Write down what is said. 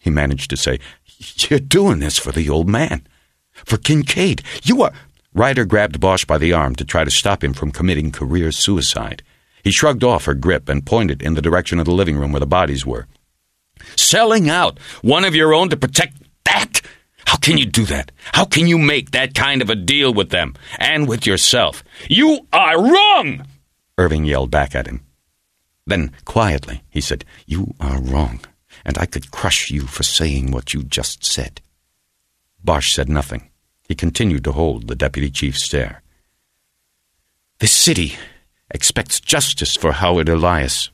he managed to say. "You're doing this for the old man. For Kincaid. You are—" Ryder grabbed Bosch by the arm to try to stop him from committing career suicide. He shrugged off her grip and pointed in the direction of the living room where the bodies were. "Selling out one of your own to protect that? How can you do that? How can you make that kind of a deal with them and with yourself? You are wrong!" Irving yelled back at him. Then, quietly, he said, "You are wrong, and I could crush you for saying what you just said." Bosch said nothing. He continued to hold the deputy chief's stare. "This city expects justice for Howard Elias,"